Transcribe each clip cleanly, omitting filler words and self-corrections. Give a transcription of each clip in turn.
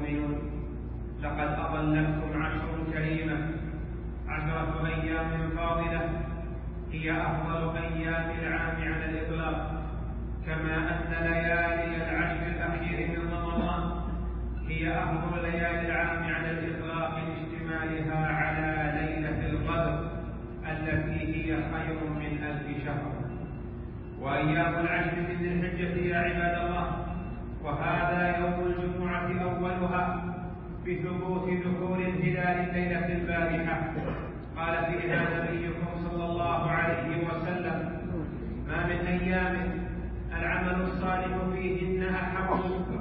المؤمنون. لقد أظلتكم عشر كريمة، 10 أيام فاضلة هي أفضل أيام العام على الإطلاق، كما أن ليالي العشر الأخير من رمضان هي أفضل ليالي العام على الإطلاق لاشتمالها على ليلة القدر التي هي خير من 1000 شهر. وأيام العشر من ذي الحجة يا عباد الله، وهذا يوم الجمعة أولها بثبوت دخول الهلال الليلة البارحة. قال فيها نبيكم صلى الله عليه وسلم: ما من أيام العمل الصالح فيهن أحب،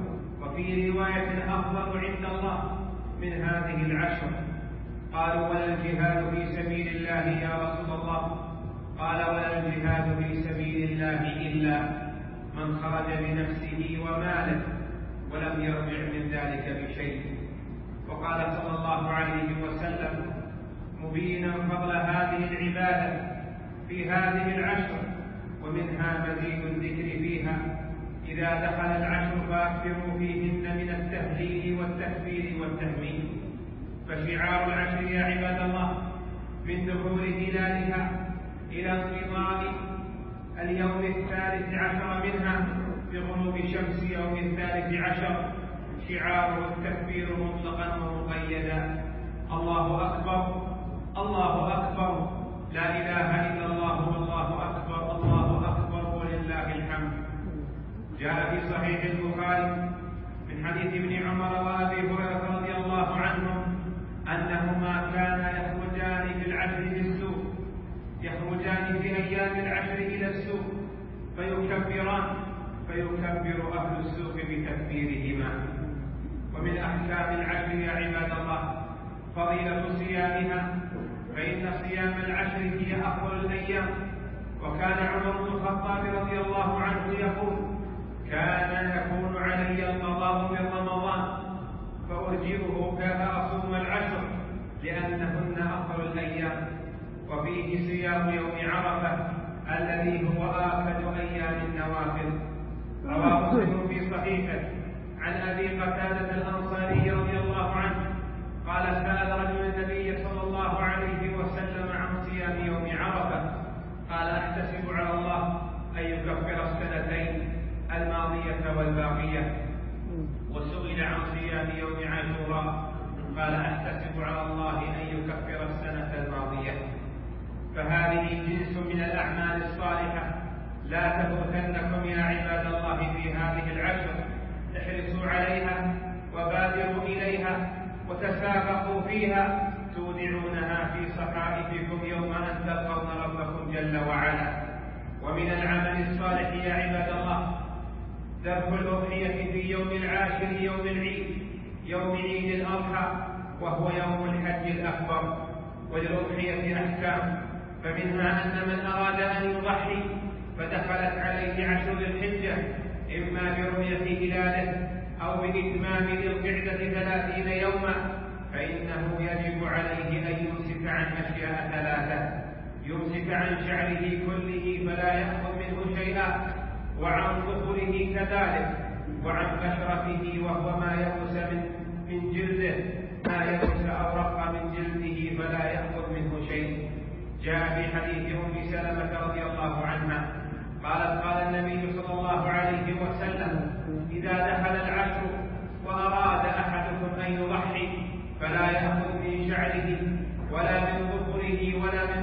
وفي رواية أفضل عند الله من هذه العشر. قالوا: ولا الجهاد في سبيل الله يا رسول الله؟ قال: ولا الجهاد في سبيل الله إلا من خرج بنفسه وماله ولم يرجع من ذلك بشيء. وقال صلى الله عليه وسلم مبينا فضل هذه العبادة في هذه العشر، ومنها مزيد الذكر فيها: إذا دخل العشر فأكثروا فيهن من التهليل والتكبير والتهميد. فشعار العشر يا عباد الله من دخول هلالها إلى انقضاء اليوم 13 منها بغروب شمس يوم 13 شعاره التكبير مطلقا ومقيدا: الله أكبر، الله أكبر، لا إله إلا الله، والله أكبر، الله أكبر، ولله الحمد. جاء في صحيح البخاري من حديث ابن عمر وأبي هريرة رضي الله عنهم أنهما كانا يخرجان في العشر للسوق، يخرجان في أيام العشر إلى السوق فيكبران، فيكبر أهل السوق بتكبيرهما. ومن أحكام العشر يا عباد الله فضيلة صيامها، فإن صيام العشر هي أفضل الأيام. وكان عمر بن الخطاب رضي الله عنه يقول: كان يكون علي القضاء من رمضان فأرجئه فأصوم العشر لأنهن أفضل الأيام. وفيه صيام يوم عرفة الذي هو آكد أيام النوافل. رواه مسلم في صحيحه عن أبي قتادة الأنصاري رضي الله عنه قال: سأل رجل النبي صلى الله عليه وسلم عن صيام يوم عرفة، قال: أحتسب على الله أن يكفر السنتين الماضية والباقية. وسئل عن صيام يوم عاشوراء قال: أحتسب على الله أن يكفر السنة الماضية. فهذه جنس من الأعمال الصالحة لا تفوتنكم يا عباد الله في هذه العشر. احرصوا عليها وبادروا إليها وتسابقوا فيها، تودعونها في صحائفكم يوم أن تلقون ربكم جل وعلا. ومن العمل الصالح يا عباد الله ذبح الأضحية في يوم العاشر يوم العيد، يوم عيد الأضحى، وهو يوم الحج الأكبر. وللأضحية أحكام، فمنها أن من أراد أن يضحي فدخلت عليه عشر ذي الحجة إما برؤية هلاله أو بإتمام ذي القعدة 30 يوما، فإنه يجب عليه أن يمسك عن أشياء 3: يمسك عن شعره كله فلا يأخذ منه شيئا، وعن ظفره كذلك، وعن بشرته وهو ما يبس من جلده، ما يبس أو رق من جلده فلا يأخذ منه شيء. جاء في حديث أم سلمة رضي الله عنها قالت: قال النبي صلى الله عليه وسلم: إذا دخل العشر وأراد أحدكم أن يضحي فلا يأخذ من شعره ولا من ظفره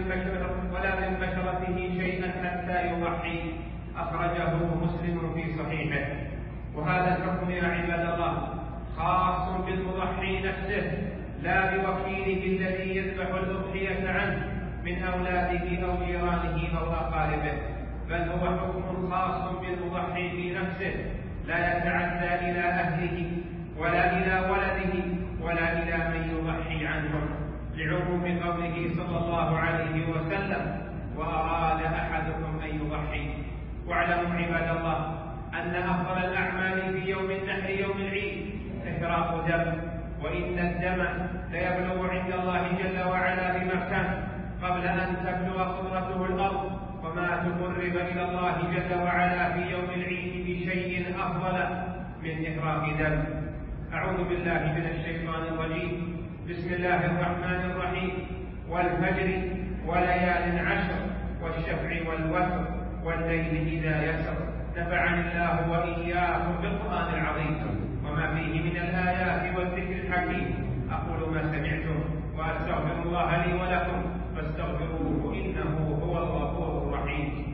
ولا من بشرته شيئا حتى يضحي. أخرجه مسلم في صحيحه. وهذا الحكم يا عباد الله خاص بالمضحي نفسه لا بوكيله الذي يذبح الأضحية عنه من أولاده أو جيرانه أو أقاربه، بل هو حكم خاص بالمضحي في نفسه لا يتعدى إلى أهله ولا إلى ولده ولا إلى من يضحي عنهم، لعموم قوله صلى الله عليه وسلم: وأراد أحدكم أن يضحي. واعلموا عباد الله أن أفضل الأعمال في يوم النحر يوم العيد إحراق دم، وإن الدم ليبلغ عند الله جل وعلا بمكان قبل أن تبلغ قدرته الأرض، وما تقرب إلى الله جل وعلا في يوم العيد بشيء أفضل من إحراق دم. أعوذ بالله من الشيطان الرجيم. بسم الله الرحمن الرحيم. والفجر وليال عشر والشفع والوتر والليل إذا يسر. نفعني الله وإياكم بالقرآن العظيم وما فيه من الآيات والذكر الحكيم. أقول ما سمعتم وأستغفر الله لي ولكم فاستغفروه إنه هو الغفور الرحيم.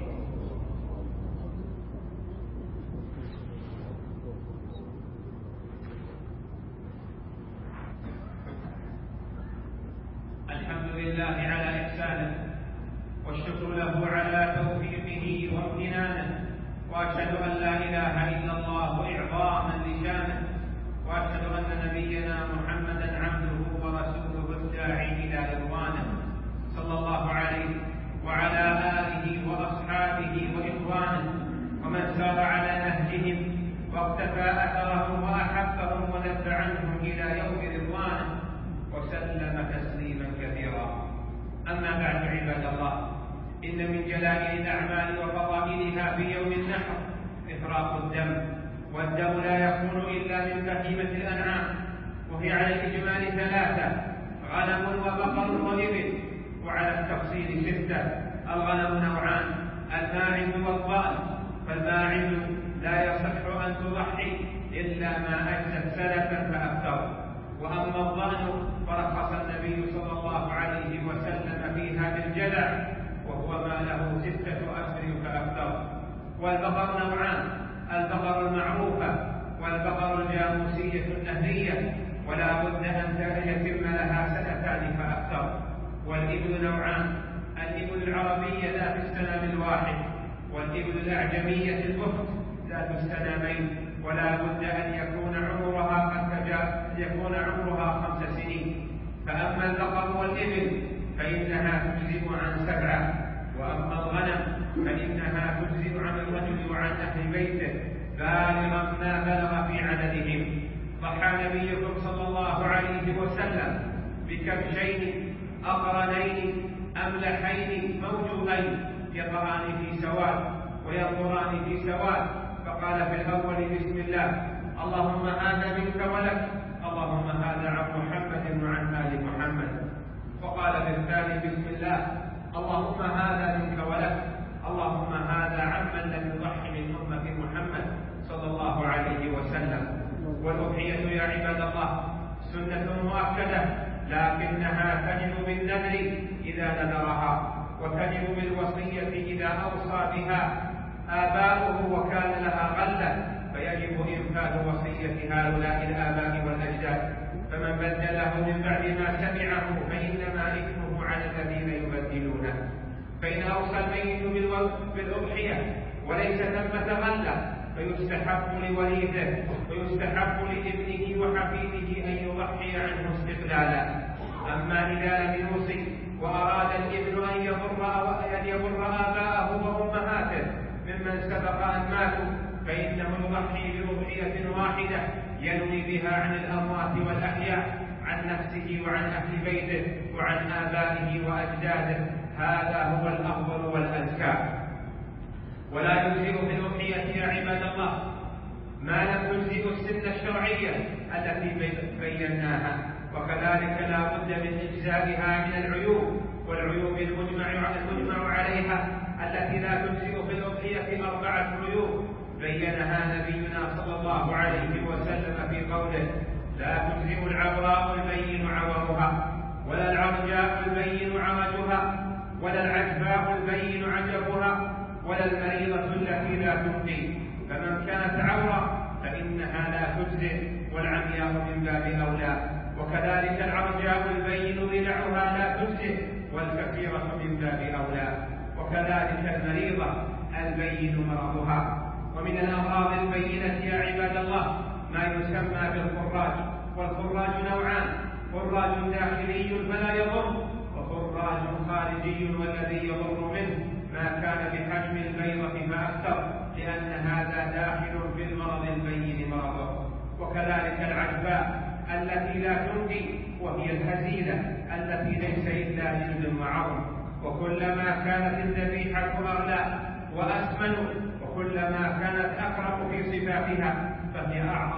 الحمد لله على إحسانه والشكر له على توفيقه وامتنانه، وأشهد أن لا إله إلا الله إعظاما لشانه، وأشهد أن نبينا محمدا عبده ورسوله الداعي إلى رضوانه، صلى الله عليه وعلى آله وأصحابه وإخوانه ومن سار على نهجهم واقتفى أثرهم وأحبهم وذب عنهم إلى يوم رضوانه وسلم تسليما كثيرا. أما بعد عباد الله، إن من جلائل الأعمال وفضائلها في يوم النحر إفراق الدم، والدم لا يكون إلا من بهيمة الأنعام، وهي على الإجمال ثلاثة: غنم وبقر وإبل، وعلى التفصيل ستة. الغنم نوعان: الماعز والضأن، فالماعز لا يصح أن تضحي إلا ما أجزت سلفا فأكثر، وأما الضأن فرخص النبي صلى الله عليه وسلم فيها بالجلع، وهو ما له 6 أشهر فأكثر. والبقر نوعان: البقر المعروفة والبقر الجاموسية النهرية، ولا بد أن يتم لها 2 فأكثر. والإبل نوعان: الإبل العربية ذات السنام الواحد، والإبل الأعجمية الأخت ذات السنامين، ولا بد أن يكون عمرها 5 سنين. فأما البقر والإبل فإنها تجزئ عن 7، وأما الغنم فإنها تجزئ عن الرجل وعن أهل بيته بالغا ما بلغ في عددهم. ضحى نبيكم صلى الله عليه وسلم بكبشين أقرنين أملحين موجودين يقران في سواد وينظران في سواد، فقال في الأول: بسم الله، اللهم هذا منك ولك، اللهم هذا عن محمد وعن آل محمد. وقال في الثاني: بسم الله، اللهم هذا منك ولك، اللهم هذا عمن لم يضحي من أمة محمد صلى الله عليه وسلم. والأضحية يا عباد الله سنة مؤكدة، لكنها تجب بالنذر إذا نذرها، وتجب بالوصية إذا أوصى بها آباؤه وكان لها غلة، فيجب إنفاذ وصية هؤلاء الآباء والأجداد. فمن بدله من بعد ما سمعه فإنما إثمه على الذين يبدلونه. فإن أوصى الميت بالأضحية وليس ثمة غلة فيستحب لوليده ويستحب لابنه وحفيده أن يضحي عنه استقلالا. أما إذا لم يوصي وأراد الابن أن يبر آباءه وأمهاته ممن سبق أن ماتوا فإنه يضحي بأضحية واحدة ينوي بها عن الأموات والأحياء، عن نفسه وعن أهل بيته وعن آبائه وأجداده. هذا هو الأفضل والأزكى. ولا يجزئ في الأضحية يا عباد الله ما لم تجزئ السن الشرعية التي بيناها، وكذلك لا بد من إجزائها من العيوب، والعيوب المجمع عليها التي لا تجزئ في الأضحية 4 عيوب بينها نبينا صلى الله عليه وسلم في قوله: لا تجزئ العبراء البين عورها، ولا العرجاء البين عرجها، ولا العجباء البين عجبها، ولا المريضة التي لا تبقي. فمن كانت عورة فإنها لا تجزئ، والعمياء من باب أولى. وكذلك العرجاء البين ضلعها لا تجزئ، والكثيرة من باب أولى. وكذلك المريضة البين مرضها. ومن الأمراض البينة يا عباد الله ما يسمى بالخراج، والخراج نوعان: خراج داخلي فلا يضر، وخراج خارجي والذي يضر منه ما كان بحجم البيضة فأكثر، لأن هذا داخل في المرض البين مرضه. وكذلك العجباء التي لا تنجي، وهي الهزيلة التي ليس إلا جلد وعظم. وكلما كانت الذبيحة أغلى وأثمن وكلما كانت أقرب في صفاتها فهي أعظم عند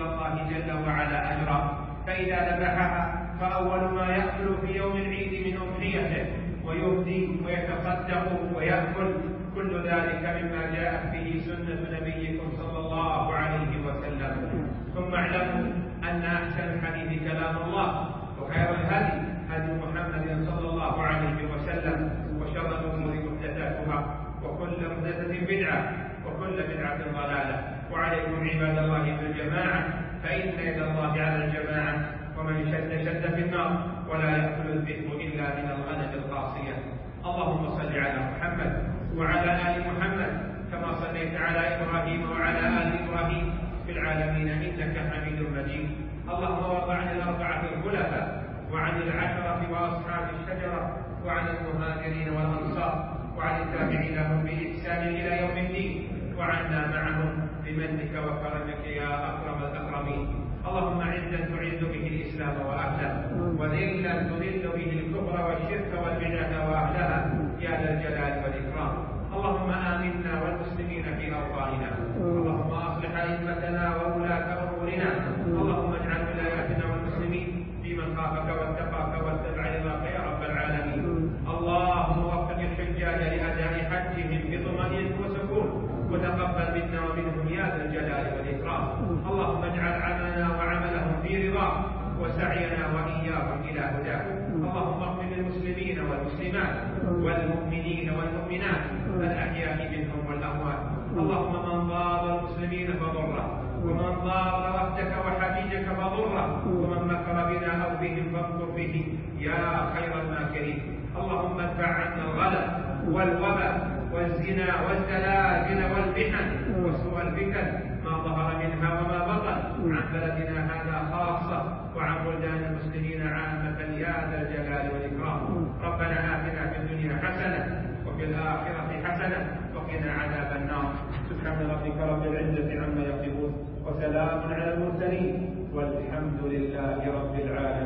الله جل وعلا أجرا. فإذا ذبحها فأول ما يأكل في يوم العيد من أضحيته ويهدي ويتصدق ويأكل، كل ذلك مما جاءت به سنة نبيكم صلى الله عليه وسلم. ثم اعلموا أن أحسن الحديث كلام الله، وخير الهدي هدي محمد صلى الله عليه وسلم، وشر الأمور محدثاتها، وكل محدثة بدعة، وكل بدعة ضلالة. وعليكم عباد الله بالجماعة، فإن يد الله على الجماعة، ومن شد في النار، ولا يأكل الذئب إلا من الغنم القاصية. اللهم صل على محمد وعلى آل محمد كما صليت على إبراهيم وعلى آل إبراهيم في العالمين إنك حميد مجيد. اللهم وارض عن الأربعة الخلفاء وعن العشرة وأصحاب الشجرة وعن المهاجرين والأنصار وعن التابعين لهم بإحسان إلى يوم الدين، وعنا معهم بمنك وكرمك يا أكرم الأكرمين. اللهم عزا تعز به الإسلام وأهله، وذلا تذل به الكفر والشرك والبدع وأهلها يا ذا الجلال والإكرام. اللهم آمنا والمسلمين في أوطاننا، اللهم أصلح أئمتنا وولاة أمورنا، اللهم اجعل ولاياتنا والمسلمين في من خافك واتقاك واتبع رضاك يا رب العالمين. اللهم وفق الحجاج لأداء حجهم بطمأنينة وسكون، وتقبل منا ومنهم يا ذا الجلال والإكرام. اللهم اجعل عملنا وعملهم في رضاك، وسعينا وإياهم إلى هداك. اللهم اغفر للمسلمين والمسلمات والمؤمنين والمؤمنات الأحياء منهم والأموات. اللهم من ضار المسلمين فضره، ومن ضار وحدك وحبيبك فضره، ومن مكر بنا أو بهم فامكر به يا خير الماكرين. اللهم ادفع عنا الغلا والوباء والزنا والزلازل والمحن وسوء الفتن ما ظهر منها وما بطن عن بلدنا هذا خاصة، وعن بلدان المسلمين عامة يا ذا الجلال والإكرام. ربنا آتنا في الدنيا حسنة وفي الآخرة حسنة وقنا عذاب النار. سبحان ربك رب العزة عما يصفون، وسلام على المرسلين، والحمد لله رب العالمين.